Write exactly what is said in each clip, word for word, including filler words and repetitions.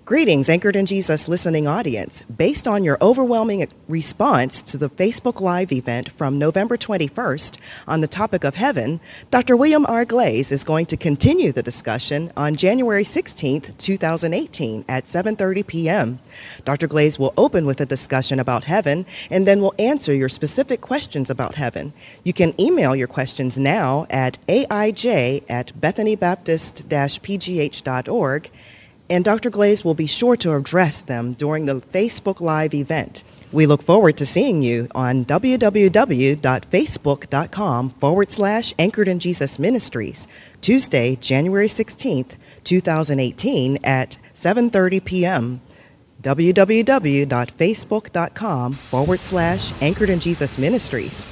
Greetings, Anchored in Jesus listening audience. Based on your overwhelming response to the Facebook Live event from November twenty-first on the topic of heaven, Doctor William R. Glaze is going to continue the discussion on January sixteenth, two thousand eighteen at seven thirty p.m. Doctor Glaze will open with a discussion about heaven and then will answer your specific questions about heaven. You can email your questions now at A I J at bethany baptist dash p g h dot org. And Doctor Glaze will be sure to address them during the Facebook Live event. We look forward to seeing you on www.facebook.com forward slash Anchored in Jesus Ministries, Tuesday, January sixteenth, two thousand eighteen at seven thirty p.m. www.facebook.com forward slash Anchored in Jesus Ministries.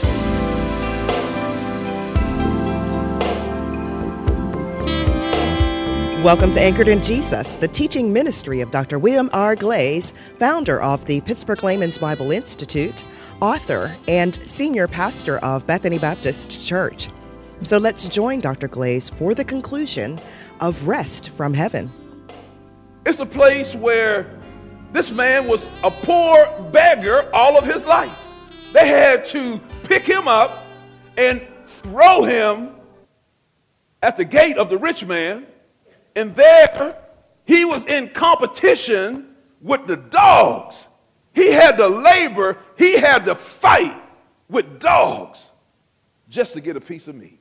Welcome to Anchored in Jesus, the teaching ministry of Doctor William R. Glaze, founder of the Pittsburgh Layman's Bible Institute, author, and senior pastor of Bethany Baptist Church. So let's join Doctor Glaze for the conclusion of Rest from Heaven. It's a place where this man was a poor beggar all of his life. They had to pick him up and throw him at the gate of the rich man. And there, he was in competition with the dogs. He had to labor, he had to fight with dogs just to get a piece of meat.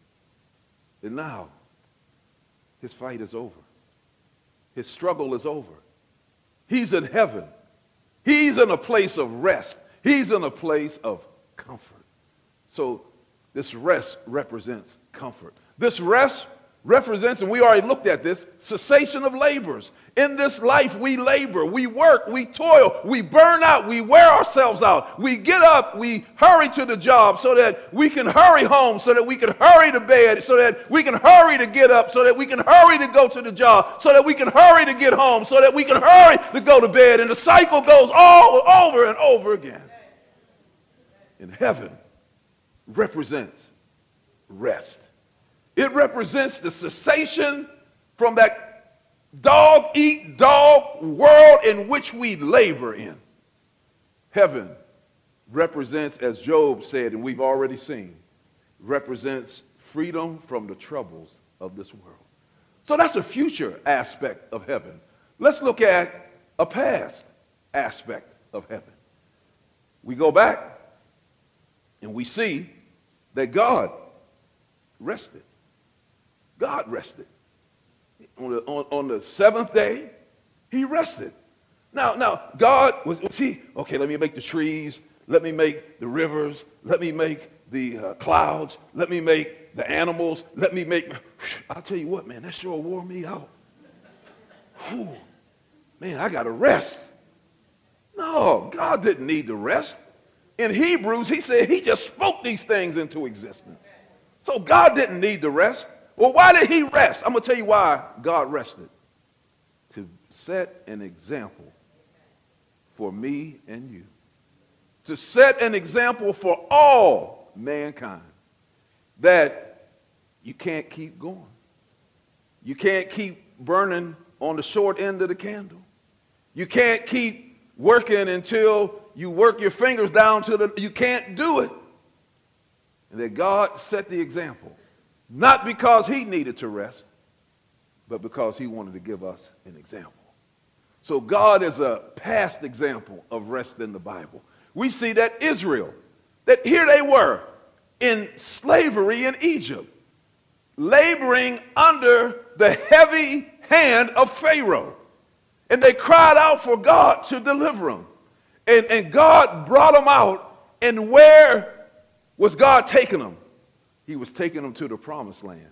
And now, his fight is over. His struggle is over. He's in heaven. He's in a place of rest. He's in a place of comfort. So this rest represents comfort. This rest represents, and we already looked at this, cessation of labors. In this life, we labor, we work, we toil, we burn out, we wear ourselves out. We get up, we hurry to the job so that we can hurry home, so that we can hurry to bed, so that we can hurry to get up, so that we can hurry to go to the job, so that we can hurry to get home, so that we can hurry to go to bed. And the cycle goes all over and over again. In heaven represents rest. It represents the cessation from that dog-eat-dog world in which we labor in. Heaven represents, as Job said, and we've already seen, represents freedom from the troubles of this world. So that's a future aspect of heaven. Let's look at a past aspect of heaven. We go back and we see that God rested. God rested. On the, on, on the seventh day, he rested. Now, now God was, was he, okay, let me make the trees, let me make the rivers, let me make the uh, clouds, let me make the animals, let me make, I'll tell you what, man, that sure wore me out. Whew, man, I got to rest. No, God didn't need to rest. In Hebrews, he said he just spoke these things into existence. So God didn't need to rest. Well, why did he rest? I'm going to tell you why God rested. To set an example for me and you. To set an example for all mankind that you can't keep going. You can't keep burning on the short end of the candle. You can't keep working until you work your fingers down to the, you can't do it. And that God set the example. Not because he needed to rest, but because he wanted to give us an example. So God is a past example of rest in the Bible. We see that Israel, that here they were in slavery in Egypt, laboring under the heavy hand of Pharaoh. And they cried out for God to deliver them. And, and God brought them out. And where was God taking them? He was taking them to the promised land.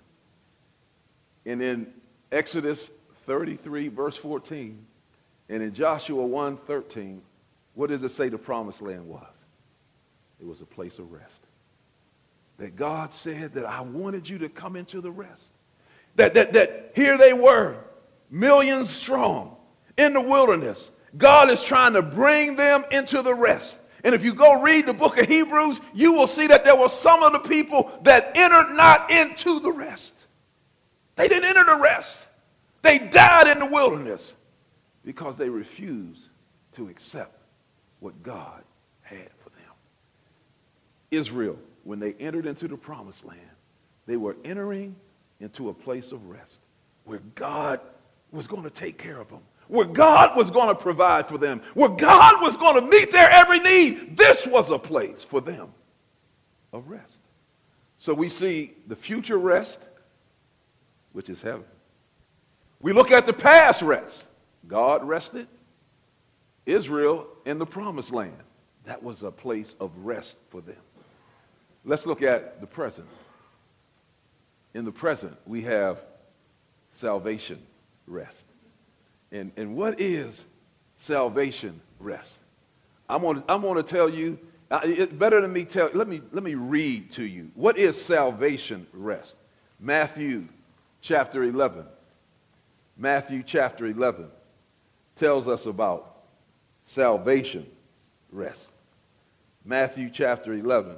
And in Exodus thirty-three, verse fourteen, and in Joshua one thirteen, what does it say the promised land was? It was a place of rest. That God said that I wanted you to come into the rest. That, that, that here they were, millions strong, in the wilderness. God is trying to bring them into the rest. And if you go read the book of Hebrews, you will see that there were some of the people that entered not into the rest. They didn't enter the rest. They died in the wilderness. Because they refused to accept what God had for them. Israel, when they entered into the promised land, they were entering into a place of rest where God was going to take care of them, where God was going to provide for them, where God was going to meet their every need. This was a place for them of rest. So we see the future rest, which is heaven. We look at the past rest. God rested Israel in the promised land. That was a place of rest for them. Let's look at the present. In the present, we have salvation rest. And, and what is salvation rest? I'm going to, I'm going to tell you, uh, it, better than me tell, let me, let me read to you. What is salvation rest? Matthew chapter eleven. Matthew chapter eleven tells us about salvation rest. Matthew chapter eleven.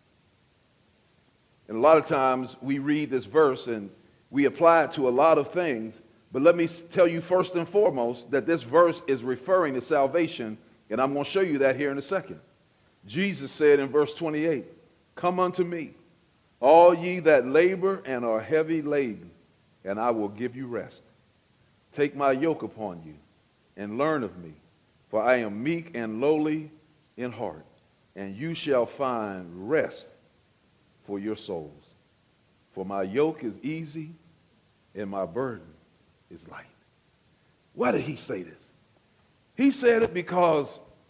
And a lot of times we read this verse and we apply it to a lot of things, but let me tell you first and foremost that this verse is referring to salvation, and I'm going to show you that here in a second. Jesus said in verse twenty-eight, "Come unto me, all ye that labor and are heavy laden, and I will give you rest. Take my yoke upon you and learn of me, for I am meek and lowly in heart, and you shall find rest for your souls. For my yoke is easy and my burden is light." Why did he say this? He said it because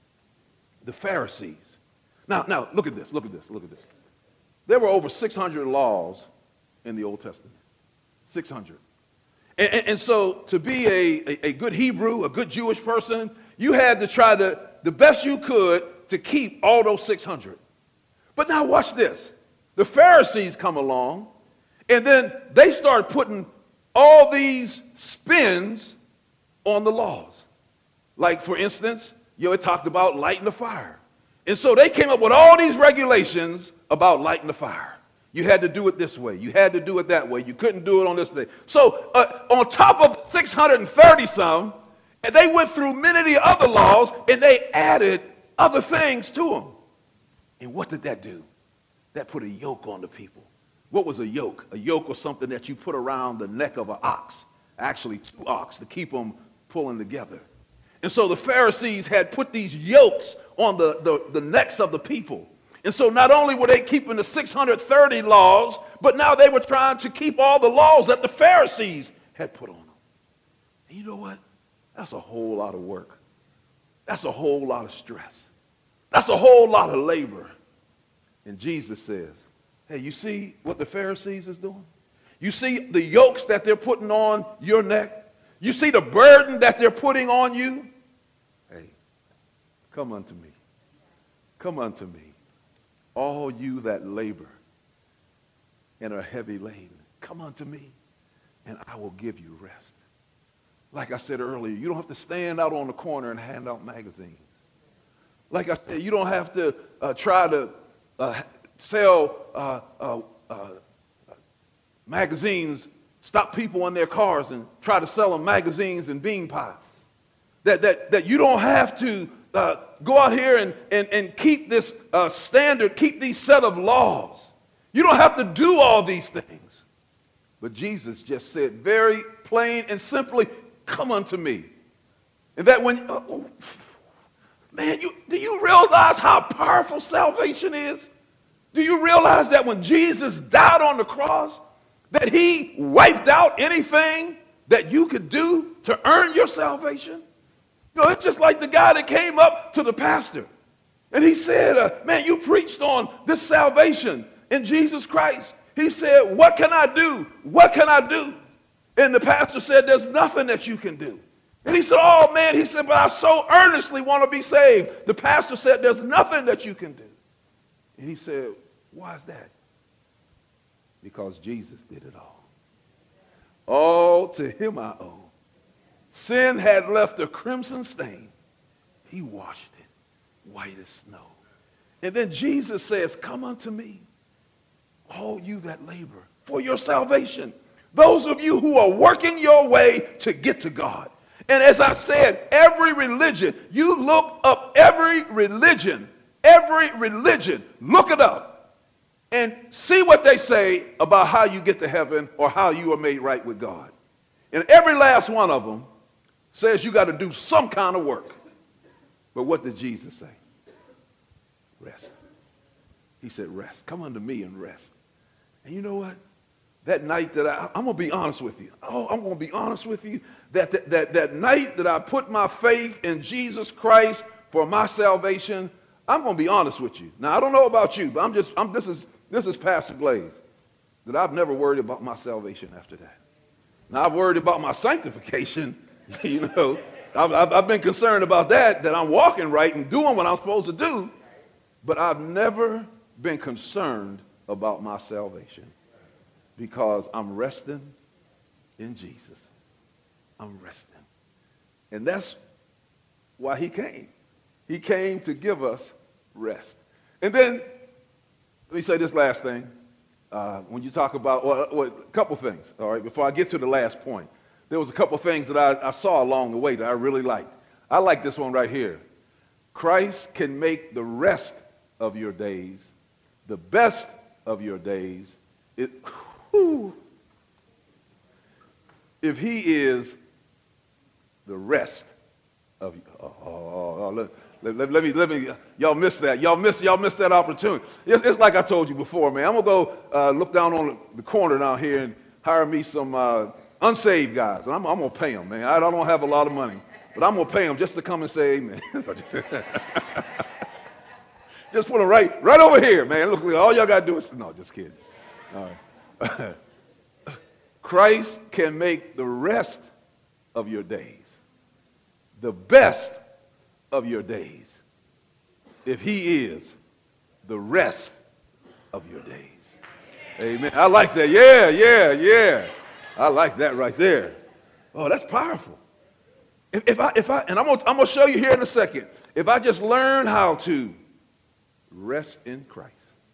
the Pharisees. Now, now look at this, look at this, look at this. There were over six hundred laws in the Old Testament. six hundred. And, and, and so to be a, a, a good Hebrew, a good Jewish person, you had to try the, the best you could to keep all those six hundred. But now watch this. The Pharisees come along, and then they start putting all these spins on the laws. Like, for instance, you know, it talked about lighting the fire. And so they came up with all these regulations about lighting the fire. You had to do it this way. You had to do it that way. You couldn't do it on this day. So uh, on top of six hundred thirty some, and they went through many of the other laws, and they added other things to them. And what did that do? That put a yoke on the people. What was a yoke? A yoke was something that you put around the neck of an ox, actually two ox, to keep them pulling together. And so the Pharisees had put these yokes on the, the, the necks of the people. And so not only were they keeping the six hundred thirty laws, but now they were trying to keep all the laws that the Pharisees had put on them. And you know what? That's a whole lot of work. That's a whole lot of stress. That's a whole lot of labor. And Jesus says, hey, you see what the Pharisees is doing? You see the yokes that they're putting on your neck? You see the burden that they're putting on you? Hey, come unto me. Come unto me, all you that labor and are heavy laden. Come unto me, and I will give you rest. Like I said earlier, you don't have to stand out on the corner and hand out magazines. Like I said, you don't have to uh, try to uh, sell uh, uh, uh, magazines, stop people in their cars and try to sell them magazines and bean pies. That, that, that you don't have to uh, go out here and, and, and keep this uh, standard, keep these set of laws. You don't have to do all these things. But Jesus just said very plain and simply, come unto me. And that when, uh, oh, man, you, do you realize how powerful salvation is? Do you realize that when Jesus died on the cross, that he wiped out anything that you could do to earn your salvation? You know, it's just like the guy that came up to the pastor and he said, uh, man, you preached on this salvation in Jesus Christ. He said, what can I do? What can I do? And the pastor said, there's nothing that you can do. And he said, oh man, he said, but I so earnestly want to be saved. The pastor said, there's nothing that you can do. And he said, why is that? Because Jesus did it all. All to him I owe. Sin had left a crimson stain. He washed it white as snow. And then Jesus says, come unto me, all you that labor for your salvation. Those of you who are working your way to get to God. And as I said, every religion, you look up every religion, every religion, look it up and see what they say about how you get to heaven or how you are made right with God. And every last one of them says you got to do some kind of work. But what did Jesus say? Rest. He said, rest. Come unto me and rest. And you know what? That night that I, I'm going to be honest with you. Oh, I'm going to be honest with you. That, that, that, that night that I put my faith in Jesus Christ for my salvation, I'm going to be honest with you. Now, I don't know about you, but I'm just, I'm, this is, this is Pastor Glaze, that I've never worried about my salvation after that. Now, I've worried about my sanctification, you know. I've, I've, I've been concerned about that, that I'm walking right and doing what I'm supposed to do, but I've never been concerned about my salvation because I'm resting in Jesus. I'm resting. And that's why he came. He came to give us rest. And then, let me say this last thing. Uh, when you talk about, well, well, a couple things, all right, before I get to the last point. There was a couple things that I, I saw along the way that I really liked. I like this one right here. Christ can make the rest of your days the best of your days. It, whew, if he is the rest of you. Oh, oh, oh, let, let, let me, let me, y'all missed that. Y'all missed, y'all missed that opportunity. It's, it's like I told you before, man. I'm going to go uh, look down on the corner down here and hire me some uh, unsaved guys. And I'm, I'm going to pay them, man. I don't have a lot of money, but I'm going to pay them just to come and say amen. Just put them right, right over here, man. Look, all y'all got to do is, no, just kidding. All right. Christ can make the rest of your days the best of your days if he is the rest of your days. Amen. I like that. Yeah, yeah, yeah. I like that right there. Oh, that's powerful. If, if I, if I, and I'm gonna, I'm gonna show you here in a second. If I just learn how to rest in Christ,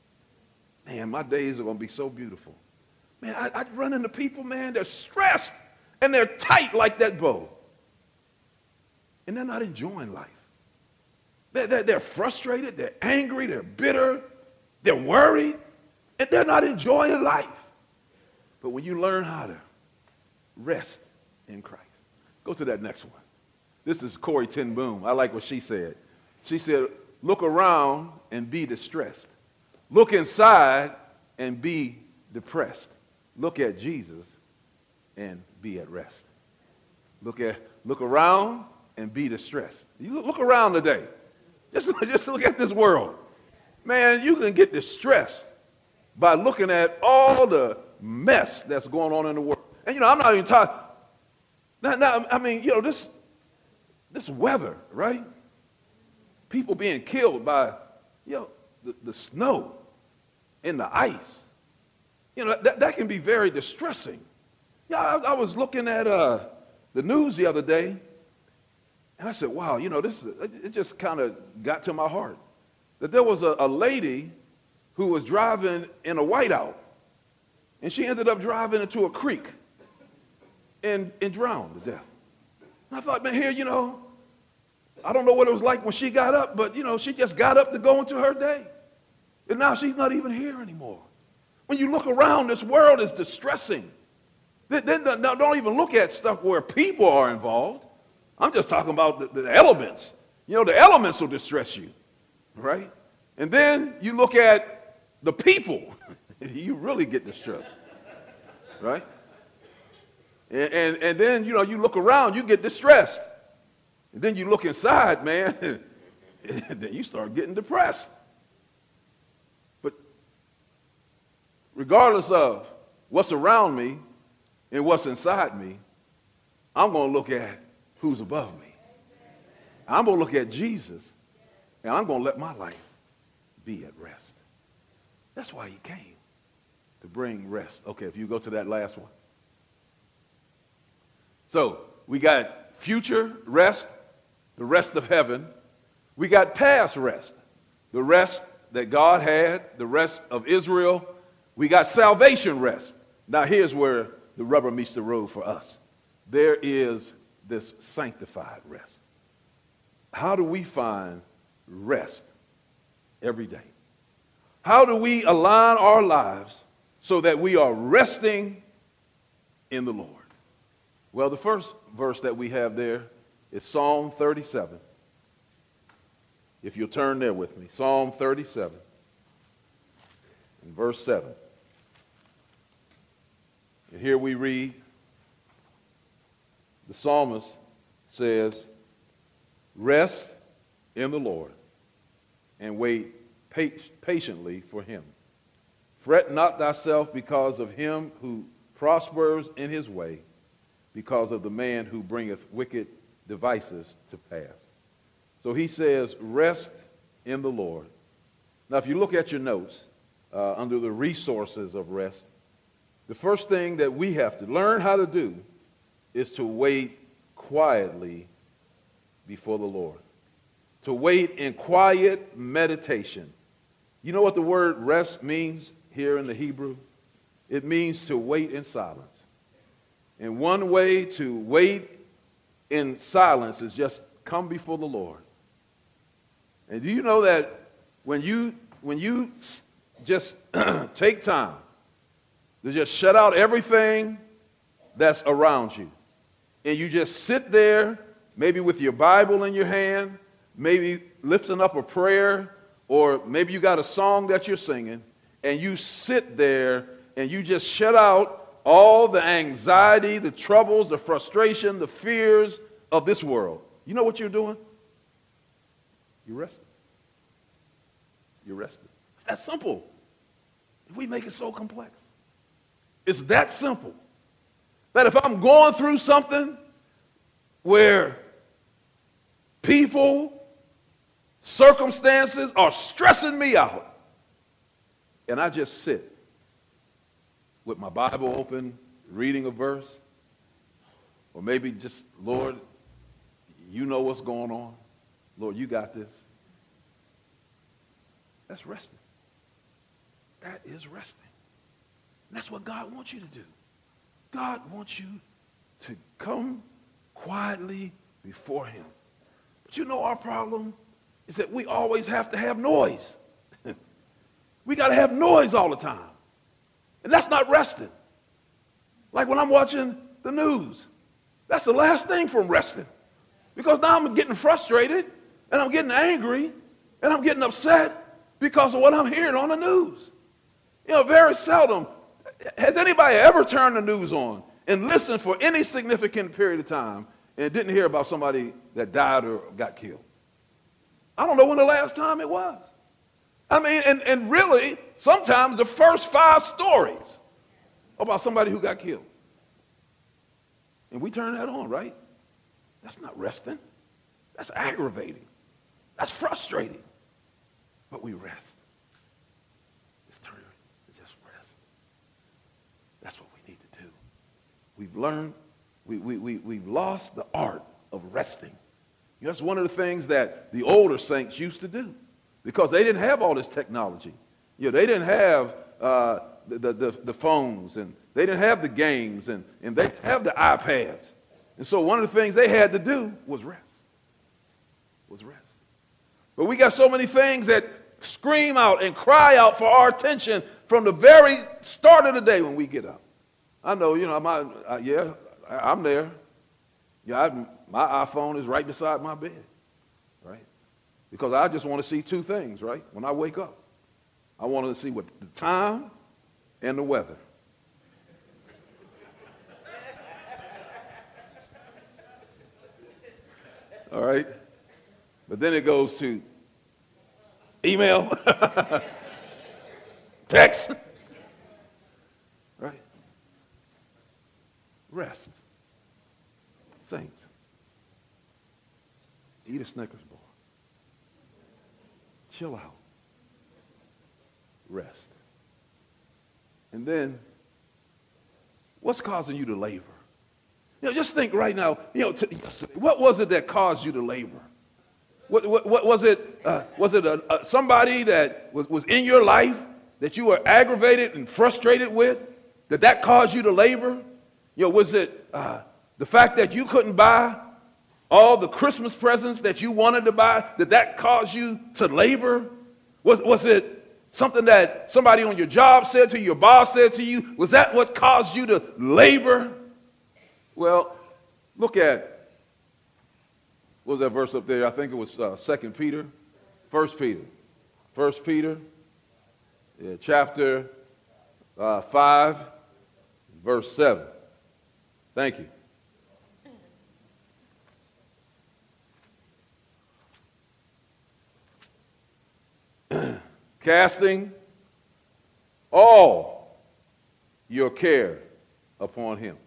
man, my days are gonna be so beautiful. Man, I, I run into people, man, they're stressed and they're tight like that bow. And they're not enjoying life. They're, they're, they're frustrated, they're angry, they're bitter, they're worried, and they're not enjoying life. But when you learn how to rest in Christ. Go to that next one. This is Corrie ten Boom. I like what she said. She said, look around and be distressed. Look inside and be depressed. Look at Jesus and be at rest. Look at, look around and be distressed. You look, look around today. Just, just look at this world. Man, you can get distressed by looking at all the mess that's going on in the world. And, you know, I'm not even talking, now, now, I mean, you know, this, this weather, right? People being killed by, you know, the, the snow and the ice. You know, that, that can be very distressing. Yeah, I, I was looking at uh, the news the other day, and I said, wow, you know, this is, it just kind of got to my heart. That there was a, a lady who was driving in a whiteout, and she ended up driving into a creek and, and drowned to death. And I thought, man, here, you know, I don't know what it was like when she got up, but, you know, she just got up to go into her day. And now she's not even here anymore. When you look around, this world is distressing. Then don't even look at stuff where people are involved. I'm just talking about the, the elements. You know, the elements will distress you, right? And then you look at the people, you really get distressed, right? And, and, and then, you know, you look around, you get distressed. And then you look inside, man, and then you start getting depressed. But regardless of what's around me and what's inside me, I'm going to look at who's above me. I'm going to look at Jesus, and I'm going to let my life be at rest. That's why he came, to bring rest. Okay, if you go to that last one. So we got future rest, the rest of heaven. We got past rest, the rest that God had, the rest of Israel. We got salvation rest. Now here's where the rubber meets the road for us. There is this sanctified rest. How do we find rest every day? How do we align our lives so that we are resting in the Lord? Well, the first verse that we have there is Psalm thirty-seven. If you'll turn there with me, Psalm thirty-seven, and verse seven. And here we read, the psalmist says, "Rest in the Lord and wait patiently for him. Fret not thyself because of him who prospers in his way, because of the man who bringeth wicked devices to pass." So he says, rest in the Lord. Now, if you look at your notes, uh, under the resources of rest, the first thing that we have to learn how to do is to wait quietly before the Lord. To wait in quiet meditation. You know what the word rest means here in the Hebrew? It means to wait in silence. And one way to wait in silence is just come before the Lord. And do you know that when you when you just take time to just shut out everything that's around you, and you just sit there, maybe with your Bible in your hand, maybe lifting up a prayer, or maybe you got a song that you're singing, and you sit there and you just shut out all the anxiety, the troubles, the frustration, the fears of this world. You know what you're doing? You're resting. You're resting. It's that simple. We make it so complex. It's that simple. That if I'm going through something where people, circumstances are stressing me out, and I just sit with my Bible open, reading a verse, or maybe just, Lord, you know what's going on. Lord, you got this. That's resting. That is resting. And that's what God wants you to do. God wants you to come quietly before him. But you know our problem is that we always have to have noise. We got to have noise all the time. And that's not resting. Like when I'm watching the news, that's the last thing from resting. Because now I'm getting frustrated, and I'm getting angry, and I'm getting upset because of what I'm hearing on the news. You know, very seldom has anybody ever turned the news on and listened for any significant period of time and didn't hear about somebody that died or got killed. I don't know when the last time it was. I mean, and, and really, sometimes the first five stories about somebody who got killed. And we turn that on, right? That's not resting. That's aggravating. That's frustrating. But we rest. Just turn and just rest. That's what we need to do. We've learned, we, we, we, we've lost the art of resting. You know, that's one of the things that the older saints used to do because they didn't have all this technology. You know, they didn't have uh, the, the, the phones, and they didn't have the games, and, and they didn't have the iPads. And so one of the things they had to do was rest. Was rest. But we got so many things that scream out and cry out for our attention from the very start of the day when we get up. I know, you know, my, uh, yeah, I, I'm there. Yeah, I, my iPhone is right beside my bed, right? Because I just want to see two things, right? When I wake up, I want to see what the time and the weather. All right? But then it goes to email, text, right? Rest. Saints, eat a Snickers bar. Chill out. Rest. And then, what's causing you to labor? You know, just think right now, you know, t- yesterday, what was it that caused you to labor? What, what, what was it? Uh, was it a, a, somebody that was, was in your life that you were aggravated and frustrated with? Did that cause you to labor? You know, was it uh, The fact that you couldn't buy all the Christmas presents that you wanted to buy, did that cause you to labor? Was, was it something that somebody on your job said to you, your boss said to you? Was that what caused you to labor? Well, look at, what was that verse up there? I think it was uh, Second Peter, First Peter. First Peter, yeah, chapter uh, five, verse seven. Thank you. Casting all your care upon him,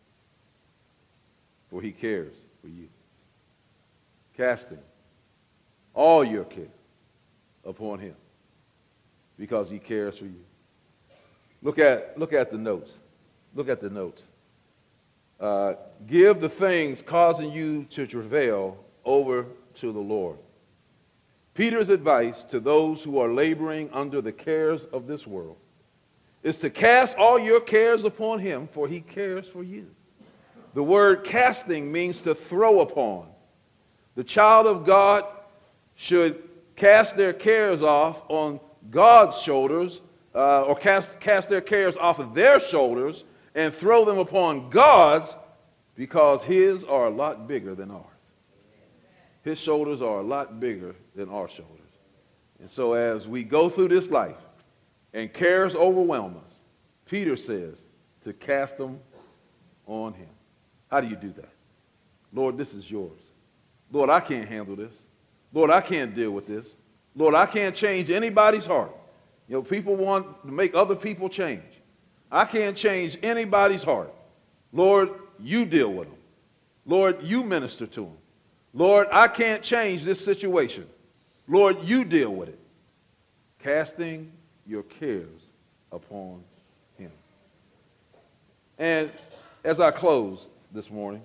for he cares for you. Casting all your care upon him, because he cares for you. Look at, look at the notes. Look at the notes. Uh, give the things causing you to travail over to the Lord. Peter's advice to those who are laboring under the cares of this world is to cast all your cares upon him, for he cares for you. The word casting means to throw upon. The child of God should cast their cares off on God's shoulders, uh, or cast, cast their cares off of their shoulders and throw them upon God's, because his are a lot bigger than ours. His shoulders are a lot bigger than our shoulders. And so as we go through this life and cares overwhelm us, Peter says to cast them on him. How do you do that? Lord, this is yours. Lord, I can't handle this. Lord, I can't deal with this. Lord, I can't change anybody's heart. You know, people want to make other people change. I can't change anybody's heart. Lord, you deal with them. Lord, you minister to them. Lord, I can't change this situation. Lord, you deal with it. Casting your cares upon him. And as I close this morning,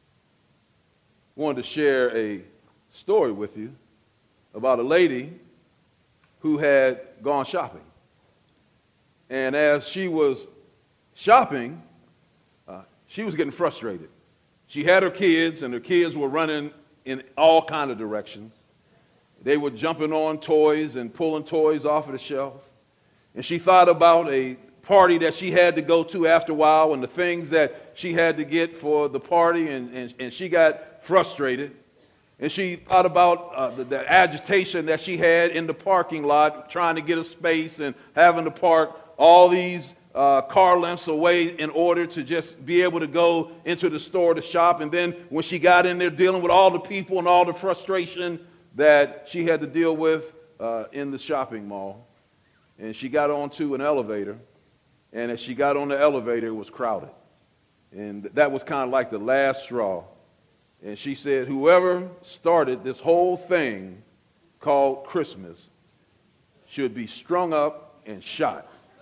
I wanted to share a story with you about a lady who had gone shopping. And as she was shopping, uh, she was getting frustrated. She had her kids, and her kids were running in all kinds of directions. They were jumping on toys and pulling toys off of the shelf. And she thought about a party that she had to go to after a while and the things that she had to get for the party, and, and, and she got frustrated. And she thought about uh, the, the agitation that she had in the parking lot, trying to get a space and having to park all these uh, car lengths away in order to just be able to go into the store to shop. And then when she got in there, dealing with all the people and all the frustration that she had to deal with uh, in the shopping mall. And she got onto an elevator, and as she got on the elevator, it was crowded. And that was kind of like the last straw. And she said, whoever started this whole thing called Christmas should be strung up and shot.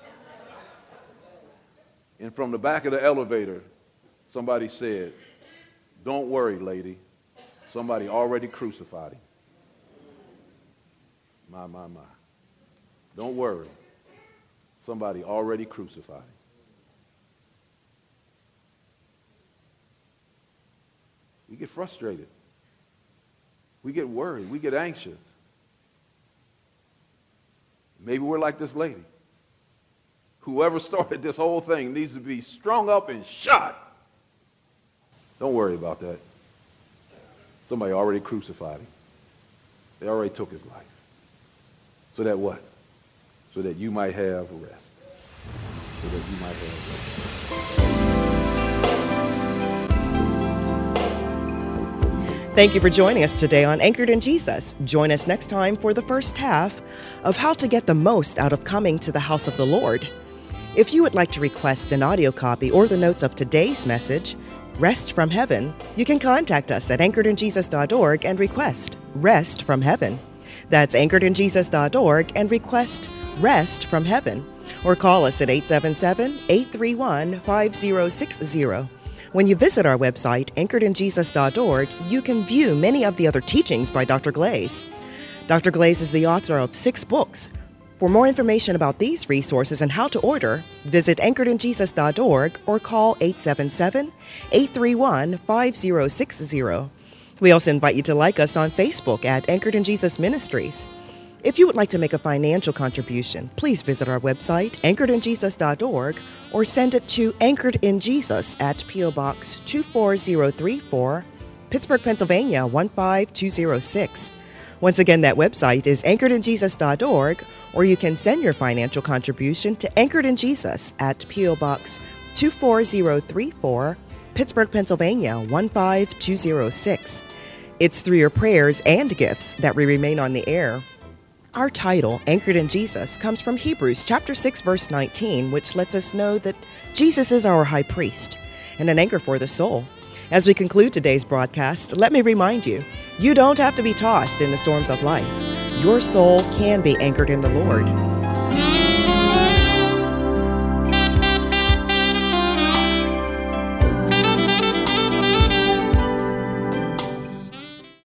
And from the back of the elevator, somebody said, don't worry, lady. Somebody already crucified him. My, my, my. Don't worry. Somebody already crucified him. We get frustrated. We get worried. We get anxious. Maybe we're like this lady. Whoever started this whole thing needs to be strung up and shot. Don't worry about that. Somebody already crucified him. They already took his life. So that what? So that you might have rest. So that you might have rest. Thank you for joining us today on Anchored in Jesus. Join us next time for the first half of how to get the most out of coming to the house of the Lord. If you would like to request an audio copy or the notes of today's message, Rest from Heaven, you can contact us at anchored in jesus dot org and request Rest from Heaven. That's anchored in jesus dot org and request Rest from Heaven. Or call us at eight seven seven, eight three one, five zero six zero. When you visit our website, anchored in jesus dot org, you can view many of the other teachings by Doctor Glaze. Doctor Glaze is the author of six books, For more information about these resources and how to order, visit anchored in jesus dot org or call eight seven seven, eight three one, five zero six zero. We also invite you to like us on Facebook at Anchored in Jesus Ministries. If you would like to make a financial contribution, please visit our website, anchored in jesus dot org, or send it to Anchored in Jesus at P O. Box two four zero three four, Pittsburgh, Pennsylvania one five two zero six. Once again, that website is anchored in jesus dot org, or you can send your financial contribution to Anchored in Jesus at P O. Box two four zero three four, Pittsburgh, Pennsylvania one five two zero six. It's through your prayers and gifts that we remain on the air. Our title, Anchored in Jesus, comes from Hebrews chapter six, verse nineteen, which lets us know that Jesus is our high priest and an anchor for the soul. As we conclude today's broadcast, let me remind you, you don't have to be tossed in the storms of life. Your soul can be anchored in the Lord.